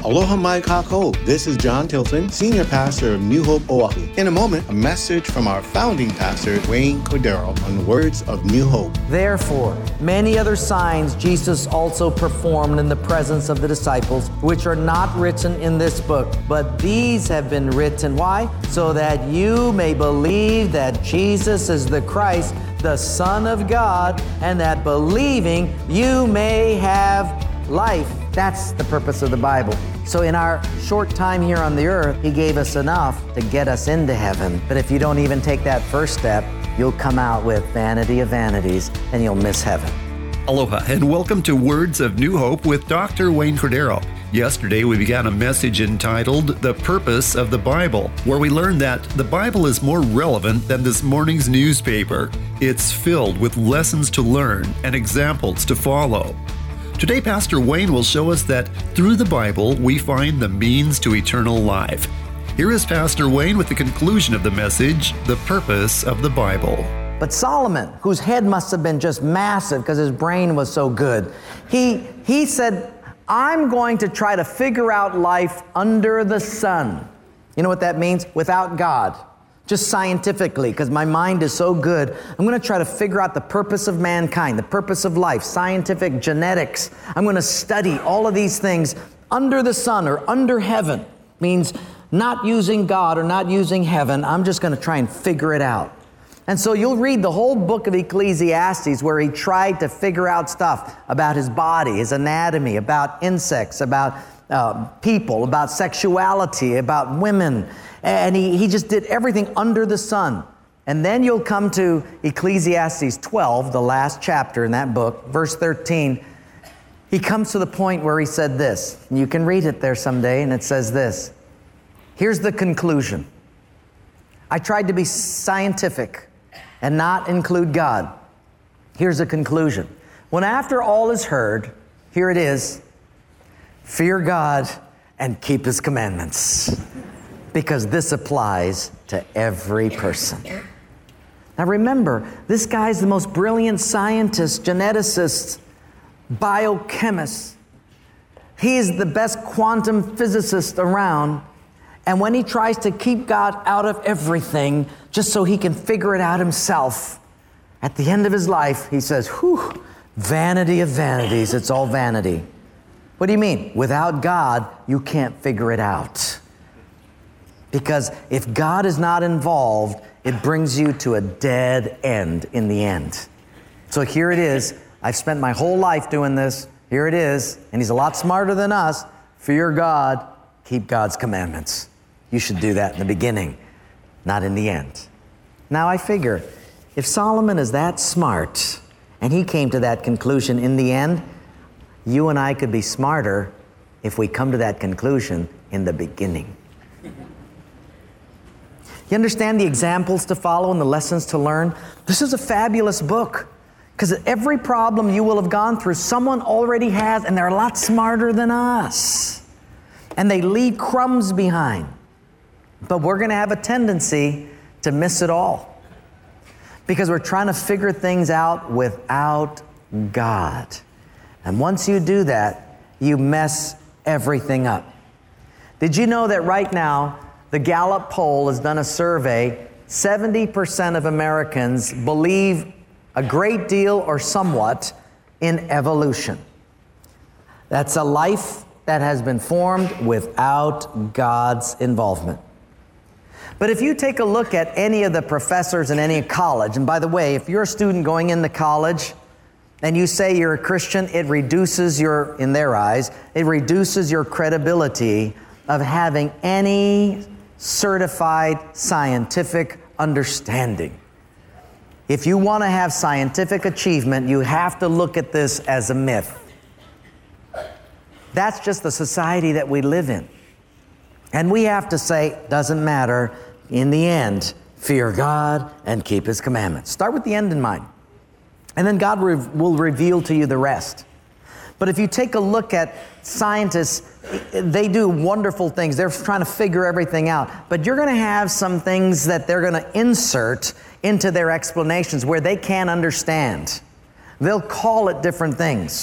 Aloha mai kākou. This is John Tilson, Senior Pastor of New Hope Oahu. In a moment, a message from our founding pastor, Wayne Cordero, on the words of New Hope. Therefore, many other signs Jesus also performed in the presence of the disciples, which are not written in this book, but these have been written. Why? So that you may believe that Jesus is the Christ, the Son of God, and that believing you may have life. That's the purpose of the Bible. So in our short time here on the earth, He gave us enough to get us into heaven. But if you don't even take that first step, you'll come out with vanity of vanities and you'll miss heaven. Aloha and welcome to Words of New Hope with Dr. Wayne Cordero. Yesterday we began a message entitled The Purpose of the Bible, where we learned that the Bible is more relevant than this morning's newspaper. It's filled with lessons to learn and examples to follow. Today, Pastor Wayne will show us that through the Bible, we find the means to eternal life. Here is Pastor Wayne with the conclusion of the message, The Purpose of the Bible. But Solomon, whose head must have been just massive because his brain was so good, he said, I'm going to try to figure out life under the sun. You know what that means? Without God. Just scientifically, because my mind is so good, I'm going to try to figure out the purpose of mankind, the purpose of life, scientific genetics. I'm going to study all of these things under the sun or under heaven. Means not using God or not using heaven. I'm just going to try and figure it out. And so you'll read the whole book of Ecclesiastes where he tried to figure out stuff about his body, his anatomy, about insects, about people, about sexuality, about women. And he just did everything under the sun. And then you'll come to Ecclesiastes 12, the last chapter in that book, verse 13. He comes to the point where he said this. And you can read it there someday, and it says this. Here's the conclusion. I tried to be scientific and not include God. Here's the conclusion. When after all is heard, here it is, fear God and keep His commandments. Because this applies to every person. Now remember, this guy's the most brilliant scientist, geneticist, biochemist. He's the best quantum physicist around. And when he tries to keep God out of everything, just so he can figure it out himself, at the end of his life, he says, whew, vanity of vanities, it's all vanity. What do you mean? Without God, you can't figure it out. Because if God is not involved, it brings you to a dead end in the end. So here it is. I've spent my whole life doing this. Here it is. And He's a lot smarter than us. Fear God, keep God's commandments. You should do that in the beginning, not in the end. Now I figure, if Solomon is that smart, and he came to that conclusion in the end, you and I could be smarter if we come to that conclusion in the beginning. You understand the examples to follow and the lessons to learn? This is a fabulous book because every problem you will have gone through, someone already has, and they're a lot smarter than us. And they leave crumbs behind. But we're going to have a tendency to miss it all because we're trying to figure things out without God. And once you do that, you mess everything up. Did you know that right now, the Gallup poll has done a survey. 70% of Americans believe a great deal or somewhat in evolution. That's a life that has been formed without God's involvement. But if you take a look at any of the professors in any college, and by the way, if you're a student going into college and you say you're a Christian, it reduces in their eyes, it reduces your credibility of having any certified scientific understanding. If you want to have scientific achievement, you have to look at this as a myth. That's just the society that we live in. And we have to say, doesn't matter, in the end, fear God and keep His commandments. Start with the end in mind. And then God will reveal to you the rest. But if you take a look at scientists, they do wonderful things. They're trying to figure everything out. But you're going to have some things that they're going to insert into their explanations where they can't understand. They'll call it different things.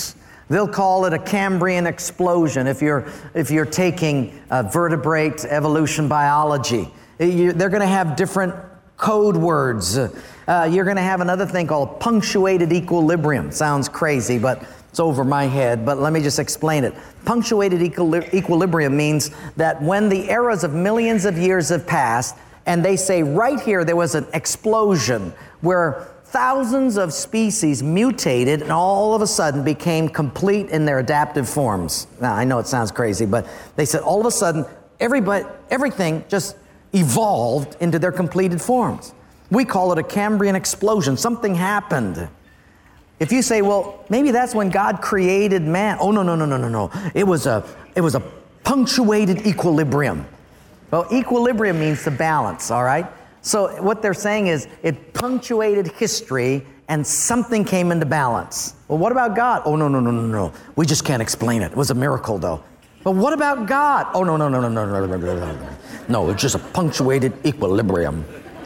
They'll call it a Cambrian explosion if you're taking vertebrate evolution biology. They're going to have different code words. You're going to have another thing called punctuated equilibrium. Sounds crazy, but it's over my head, but let me just explain it. Punctuated equilibrium means that when the eras of millions of years have passed, and they say right here there was an explosion where thousands of species mutated and all of a sudden became complete in their adaptive forms. Now, I know it sounds crazy, but they said all of a sudden everything just evolved into their completed forms. We call it a Cambrian explosion. Something happened. If you say, well, maybe that's when God created man. Oh, no. It was a punctuated equilibrium. Well, equilibrium means to balance, all right? So what they're saying is it punctuated history and something came into balance. Well, what about God? Oh, no. We just can't explain it. It was a miracle, though. But what about God? Oh, no. No, it's just a punctuated equilibrium.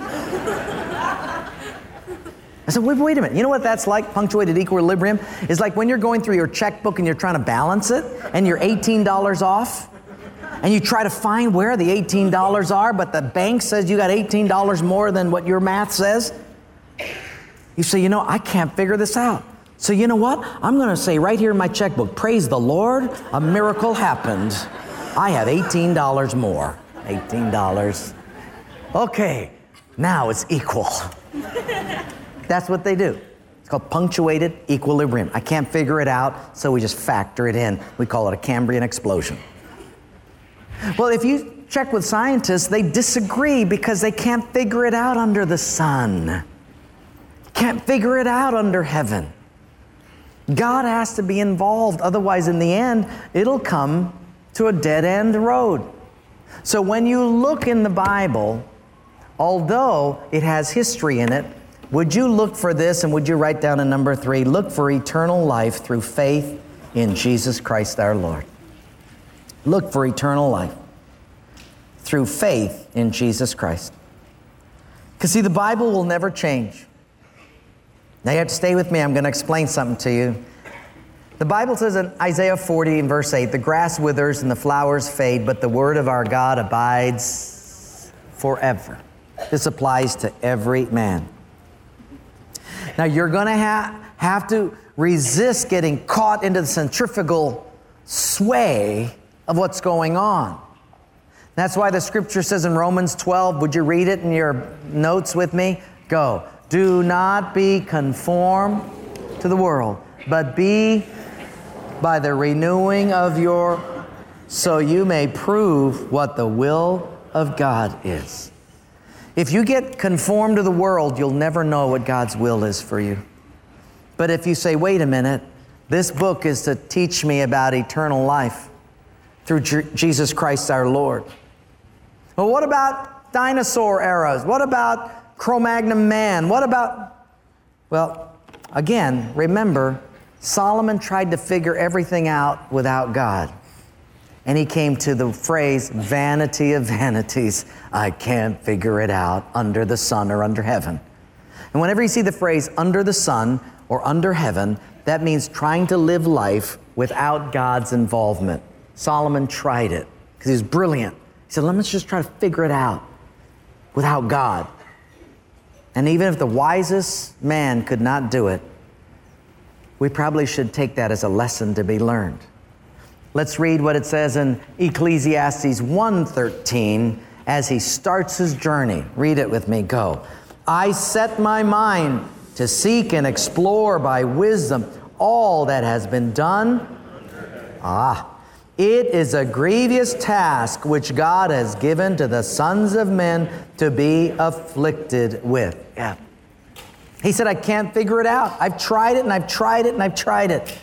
I said, wait a minute. You know what that's like, punctuated equilibrium? It's like when you're going through your checkbook and you're trying to balance it and you're $18 off and you try to find where the $18 are, but the bank says you got $18 more than what your math says. You say, I can't figure this out. So you know what? I'm going to say right here in my checkbook, praise the Lord, a miracle happened. I have $18 more. $18. Okay, now it's equal. That's what they do. It's called punctuated equilibrium. I can't figure it out, so we just factor it in. We call it a Cambrian explosion. Well, if you check with scientists, they disagree because they can't figure it out under the sun. Can't figure it out under heaven. God has to be involved. Otherwise, in the end, it'll come to a dead-end road. So when you look in the Bible, although it has history in it, would you look for this, and would you write down in number 3, look for eternal life through faith in Jesus Christ our Lord. Look for eternal life through faith in Jesus Christ. Because see, the Bible will never change. Now you have to stay with me. I'm going to explain something to you. The Bible says in Isaiah 40 and verse 8, the grass withers and the flowers fade, but the word of our God abides forever. This applies to every man. Now you're going to have to resist getting caught into the centrifugal sway of what's going on. That's why the scripture says in Romans 12, would you read it in your notes with me? Go. Do not be conformed to the world, but be by the renewing of so you may prove what the will of God is. If you get conformed to the world, you'll never know what God's will is for you. But if you say, wait a minute, this book is to teach me about eternal life through Jesus Christ our Lord. Well, what about dinosaur eras? What about Cro-Magnon man? What about... Well, again, remember, Solomon tried to figure everything out without God. And he came to the phrase, vanity of vanities. I can't figure it out under the sun or under heaven. And whenever you see the phrase under the sun or under heaven, that means trying to live life without God's involvement. Solomon tried it because he was brilliant. He said, let's just try to figure it out without God. And even if the wisest man could not do it, we probably should take that as a lesson to be learned. Let's read what it says in Ecclesiastes 1:13 as he starts his journey. Read it with me. Go. I set my mind to seek and explore by wisdom all that has been done. It is a grievous task which God has given to the sons of men to be afflicted with. Yeah. He said, I can't figure it out. I've tried it and I've tried it and I've tried it.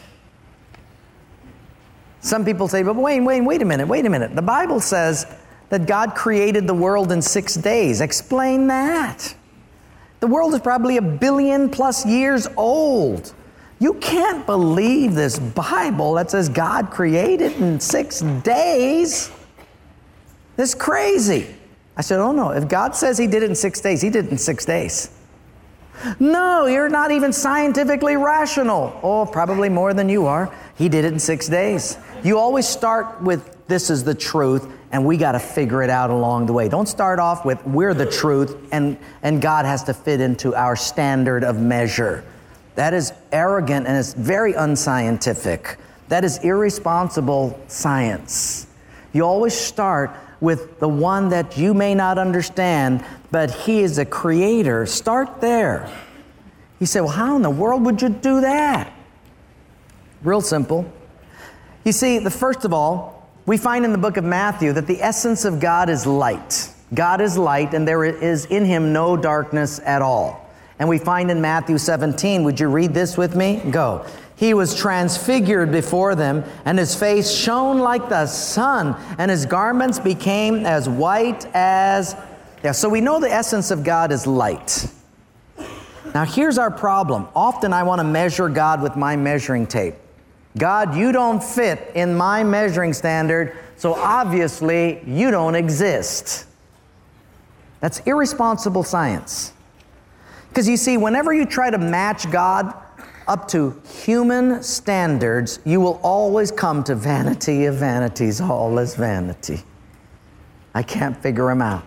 Some people say, but wait a minute. The Bible says that God created the world in 6 days. Explain that. The world is probably 1 billion plus years old. You can't believe this Bible that says God created in 6 days. This is crazy. I said, oh no, if God says he did it in 6 days, he did it in 6 days. No, you're not even scientifically rational. Oh, probably more than you are. He did it in 6 days. You always start with, this is the truth, and we got to figure it out along the way. Don't start off with, we're the truth, and God has to fit into our standard of measure. That is arrogant, and it's very unscientific. That is irresponsible science. You always start with the one that you may not understand, but He is a creator. Start there. You say, well, how in the world would you do that? Real simple. You see, first of all, we find in the book of Matthew that the essence of God is light. God is light, and there is in Him no darkness at all. And we find in Matthew 17, would you read this with me? Go. He was transfigured before them, and His face shone like the sun, and His garments became as white as... Yeah, so we know the essence of God is light. Now here's our problem. Often I want to measure God with my measuring tape. God, you don't fit in my measuring standard, so obviously you don't exist. That's irresponsible science. Because you see, whenever you try to match God up to human standards, you will always come to vanity of vanities, all is vanity. I can't figure Him out.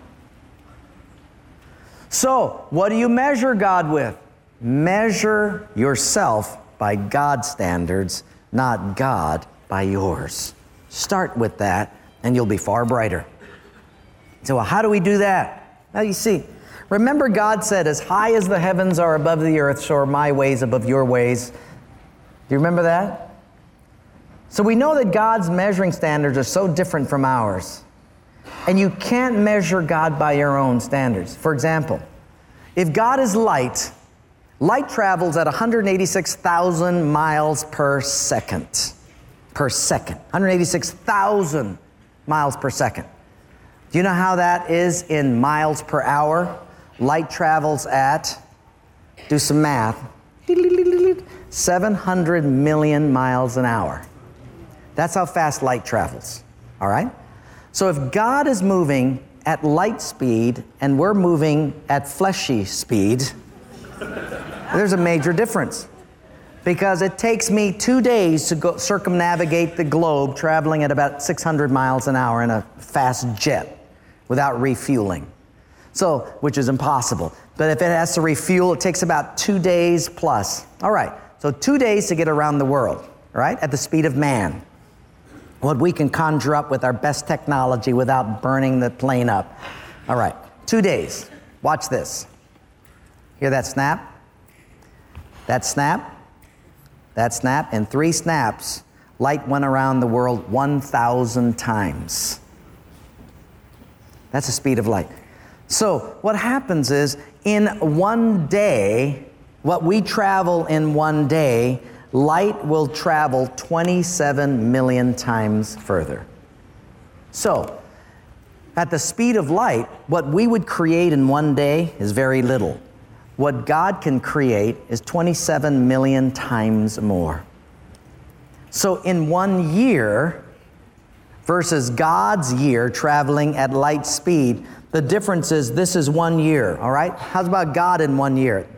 So, what do you measure God with? Measure yourself by God's standards, not God by yours. Start with that, and you'll be far brighter. So, how do we do that? Now, you see, remember God said, as high as the heavens are above the earth, so are my ways above your ways. Do you remember that? So we know that God's measuring standards are so different from ours. And you can't measure God by your own standards. For example, if God is light, light travels at 186,000 miles per second. Per second. 186,000 miles per second. Do you know how that is in miles per hour? Light travels at, do some math, 700 million miles an hour. That's how fast light travels, all right? So if God is moving at light speed and we're moving at fleshy speed, there's a major difference. Because it takes me 2 days to go circumnavigate the globe traveling at about 600 miles an hour in a fast jet without refueling. So, which is impossible. But if it has to refuel, it takes about 2 days plus. All right, so 2 days to get around the world, right? At the speed of man. What we can conjure up with our best technology without burning the plane up. All right, 2 days. Watch this. Hear that snap? That snap? That snap. In 3 snaps, light went around the world 1,000 times. That's the speed of light. So what happens is, in 1 day, what we travel in 1 day, light will travel 27 million times further. So, at the speed of light, what we would create in 1 day is very little. What God can create is 27 million times more. So in 1 year versus God's year traveling at light speed, the difference is this is 1 year, all right? How's about God in 1 year?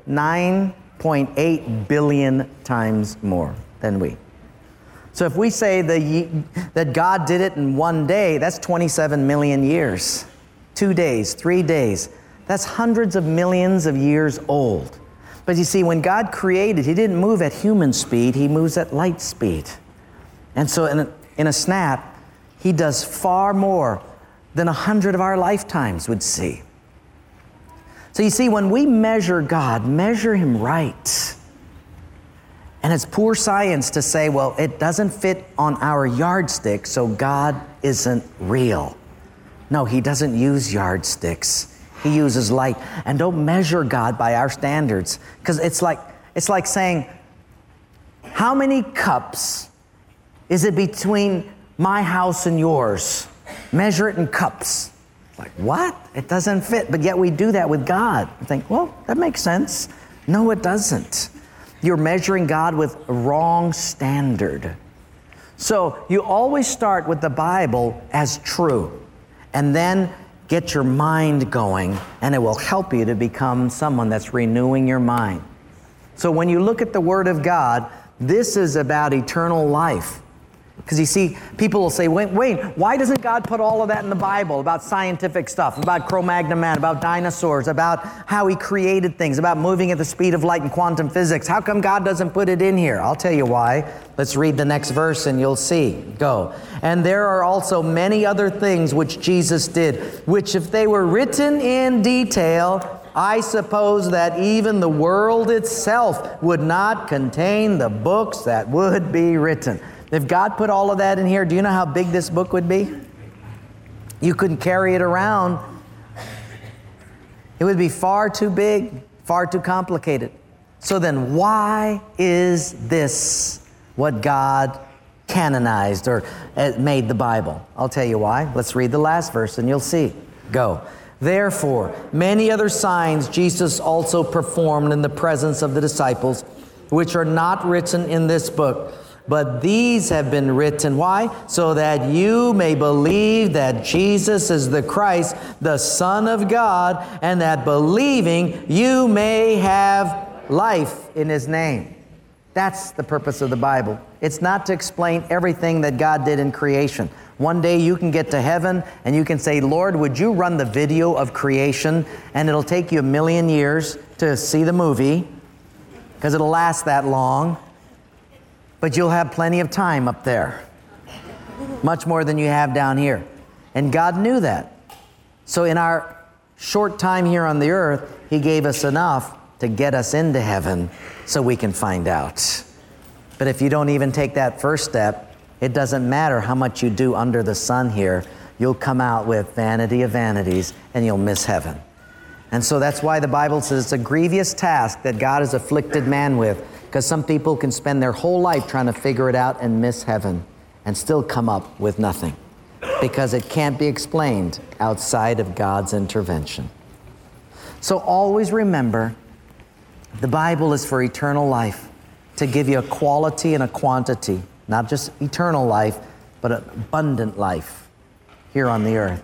9.8 billion times more than we. So if we say that God did it in 1 day, that's 27 million years. 2 days, 3 days. That's hundreds of millions of years old. But you see, when God created, He didn't move at human speed, He moves at light speed. And so in a snap, He does far more than 100 of our lifetimes would see. So you see, when we measure God, measure Him right. And it's poor science to say, well, it doesn't fit on our yardstick, so God isn't real. No, He doesn't use yardsticks. He uses light. And don't measure God by our standards. Because it's like saying, how many cups is it between my house and yours? Measure it in cups. Like, what? It doesn't fit. But yet we do that with God. I think, well, that makes sense. No, it doesn't. You're measuring God with a wrong standard. So you always start with the Bible as true. And then get your mind going, and it will help you to become someone that's renewing your mind. So when you look at the Word of God, this is about eternal life. Because you see, people will say, wait, why doesn't God put all of that in the Bible about scientific stuff, about Cro-Magnon man, about dinosaurs, about how He created things, about moving at the speed of light and quantum physics? How come God doesn't put it in here? I'll tell you why. Let's read the next verse and you'll see. Go. And there are also many other things which Jesus did, which if they were written in detail, I suppose that even the world itself would not contain the books that would be written. If God put all of that in here, do you know how big this book would be? You couldn't carry it around. It would be far too big, far too complicated. So then why is this what God canonized or made the Bible? I'll tell you why. Let's read the last verse and you'll see. Go. Therefore, many other signs Jesus also performed in the presence of the disciples, which are not written in this book. But these have been written, why? So that you may believe that Jesus is the Christ, the Son of God, and that believing you may have life in His name. That's the purpose of the Bible. It's not to explain everything that God did in creation. One day you can get to heaven and you can say, Lord, would you run the video of creation? And it'll take you 1,000,000 years to see the movie, because it'll last that long. But you'll have plenty of time up there. Much more than you have down here. And God knew that. So in our short time here on the earth, He gave us enough to get us into heaven so we can find out. But if you don't even take that first step, it doesn't matter how much you do under the sun here. You'll come out with vanity of vanities and you'll miss heaven. And so that's why the Bible says it's a grievous task that God has afflicted man with. Because some people can spend their whole life trying to figure it out and miss heaven and still come up with nothing. Because it can't be explained outside of God's intervention. So always remember, the Bible is for eternal life, to give you a quality and a quantity. Not just eternal life, but an abundant life here on the earth.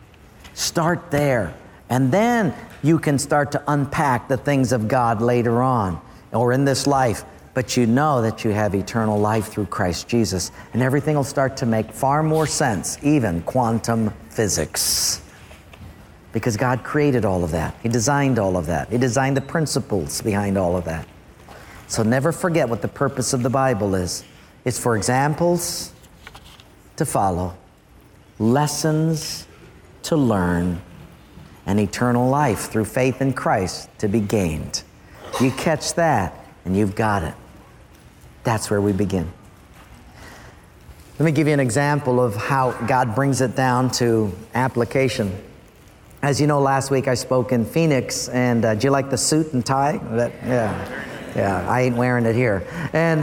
Start there. And then you can start to unpack the things of God later on or in this life. But you know that you have eternal life through Christ Jesus. And everything will start to make far more sense, even quantum physics. Because God created all of that. He designed all of that. He designed the principles behind all of that. So never forget what the purpose of the Bible is. It's for examples to follow, lessons to learn, and eternal life through faith in Christ to be gained. You catch that, and you've got it. That's where we begin. Let me give you an example of how God brings it down to application. As you know, last week I spoke in Phoenix, and do you like the suit and tie? Yeah, I ain't wearing it here. And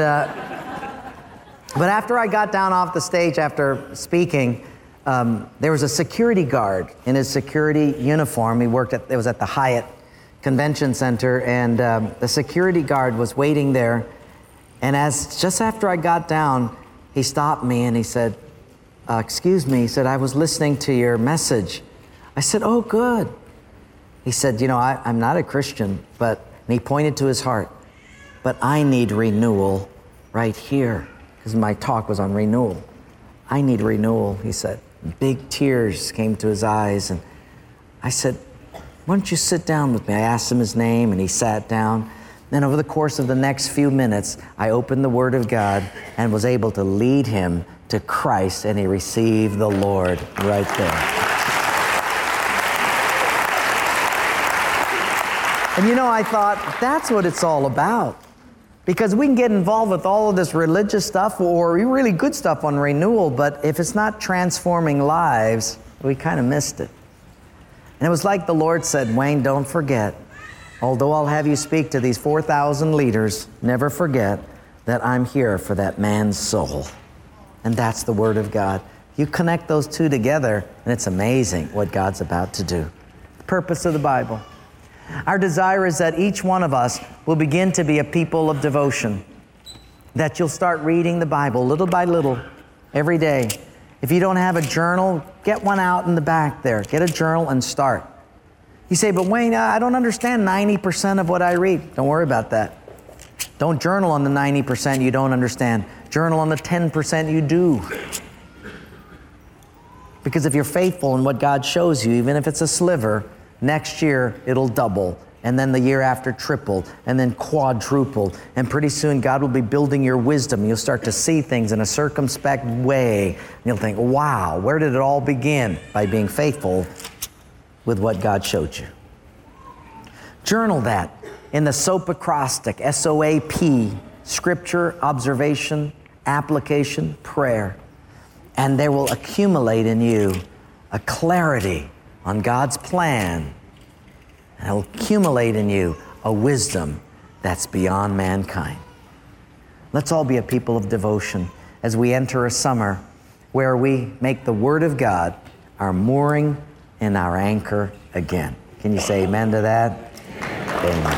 but after I got down off the stage after speaking, there was a security guard in his security uniform. It was at the Hyatt Convention Center, and the security guard was waiting there. And just after I got down, he stopped me and he said, excuse me, he said, I was listening to your message. I said, oh, good. He said, you know, I'm not a Christian, and he pointed to his heart, but I need renewal right here, because my talk was on renewal. I need renewal, he said. Big tears came to his eyes, and I said, why don't you sit down with me? I asked him his name, and he sat down. Then over the course of the next few minutes, I opened the Word of God and was able to lead him to Christ, and he received the Lord right there. And you know, I thought, that's what it's all about. Because we can get involved with all of this religious stuff or really good stuff on renewal, but if it's not transforming lives, we kind of missed it. And it was like the Lord said, Wayne, don't forget, although I'll have you speak to these 4,000 leaders, never forget that I'm here for that man's soul. And that's the Word of God. You connect those two together, and it's amazing what God's about to do. The purpose of the Bible. Our desire is that each one of us will begin to be a people of devotion. That you'll start reading the Bible little by little every day. If you don't have a journal, get one out in the back there. Get a journal and start. You say, but Wayne, I don't understand 90% of what I read. Don't worry about that. Don't journal on the 90% you don't understand. Journal on the 10% you do. Because if you're faithful in what God shows you, even if it's a sliver, next year it'll double. And then the year after triple, and then quadruple. And pretty soon God will be building your wisdom. You'll start to see things in a circumspect way. And you'll think, wow, where did it all begin? By being faithful with what God showed you. Journal that in the SOAP acrostic, SOAP, scripture, observation, application, prayer. And there will accumulate in you a clarity on God's plan. And it will accumulate in you a wisdom that's beyond mankind. Let's all be a people of devotion as we enter a summer where we make the Word of God our mooring and our anchor again. Can you say amen to that? Amen.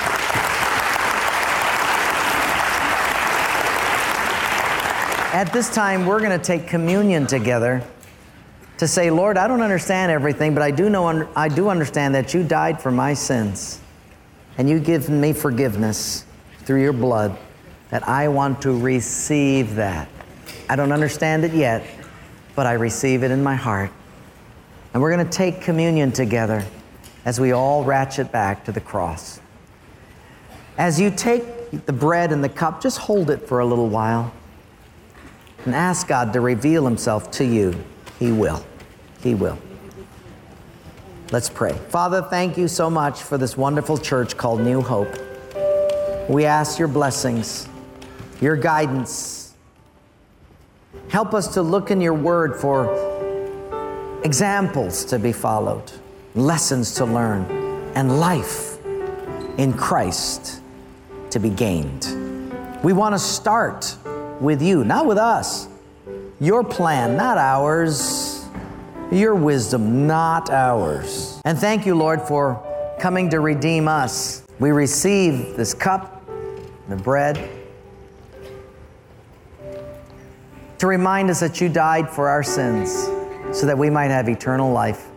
At this time, we're going to take communion together to say, Lord, I don't understand everything, but I do understand that you died for my sins, and you give me forgiveness through your blood, that I want to receive that. I don't understand it yet, but I receive it in my heart. And we're going to take communion together as we all ratchet back to the cross. As you take the bread and the cup, just hold it for a little while and ask God to reveal Himself to you. He will. He will. Let's pray. Father, thank you so much for this wonderful church called New Hope. We ask your blessings, your guidance. Help us to look in your word for examples to be followed, lessons to learn, and life in Christ to be gained. We want to start with you, not with us. Your plan, not ours. Your wisdom, not ours. And thank you, Lord, for coming to redeem us. We receive this cup, the bread, to remind us that you died for our sins so that we might have eternal life.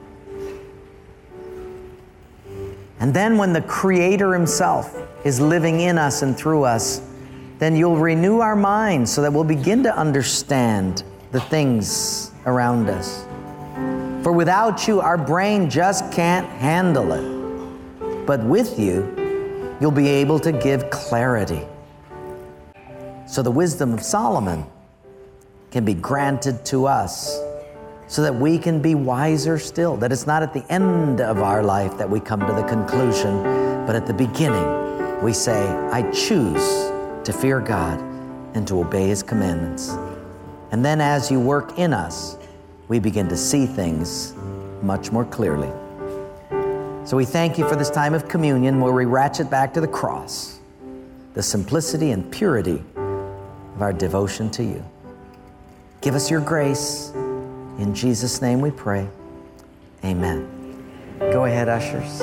And then when the Creator Himself is living in us and through us, then you'll renew our minds so that we'll begin to understand the things around us. For without you, our brain just can't handle it. But with you, you'll be able to give clarity. So the wisdom of Solomon can be granted to us so that we can be wiser still. That it's not at the end of our life that we come to the conclusion, but at the beginning we say, I choose to fear God and to obey His commandments. And then as you work in us, we begin to see things much more clearly. So we thank you for this time of communion where we ratchet back to the cross, the simplicity and purity of our devotion to you. Give us your grace. In Jesus' name we pray. Amen. Go ahead, ushers.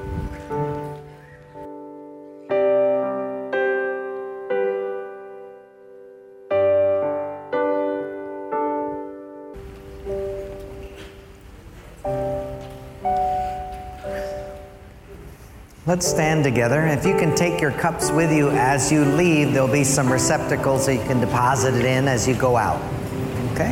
Let's stand together. If you can take your cups with you as you leave, there'll be some receptacles that you can deposit it in as you go out. Okay?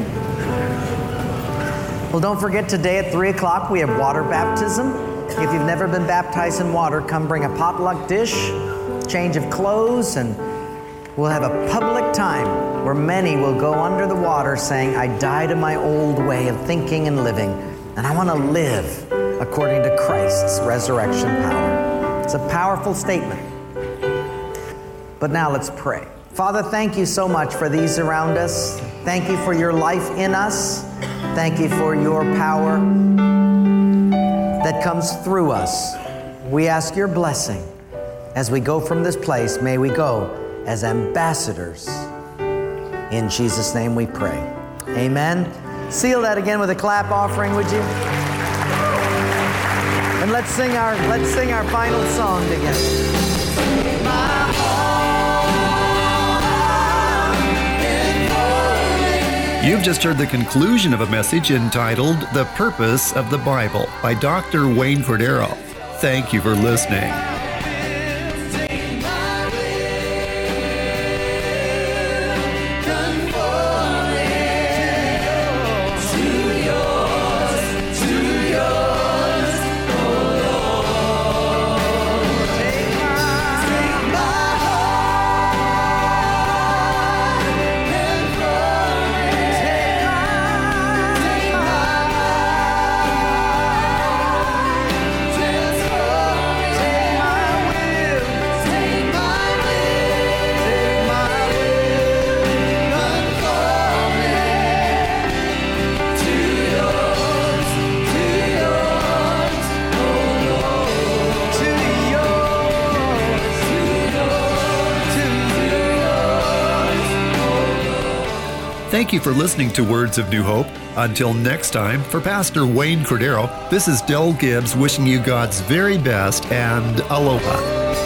Well, don't forget today at 3 o'clock we have water baptism. If you've never been baptized in water, come bring a potluck dish, change of clothes, and we'll have a public time where many will go under the water saying, I die to my old way of thinking and living, and I want to live according to Christ's resurrection power. It's a powerful statement. But now let's pray. Father, thank you so much for these around us. Thank you for your life in us. Thank you for your power that comes through us. We ask your blessing. As we go from this place, may we go as ambassadors. In Jesus' name we pray. Amen. Seal that again with a clap offering, would you? And let's sing our final song together. You've just heard the conclusion of a message entitled The Purpose of the Bible by Dr. Wayne Cordeiro. Thank you for listening. Thank you for listening to Words of New Hope. Until next time, for Pastor Wayne Cordeiro, this is Del Gibbs wishing you God's very best and aloha.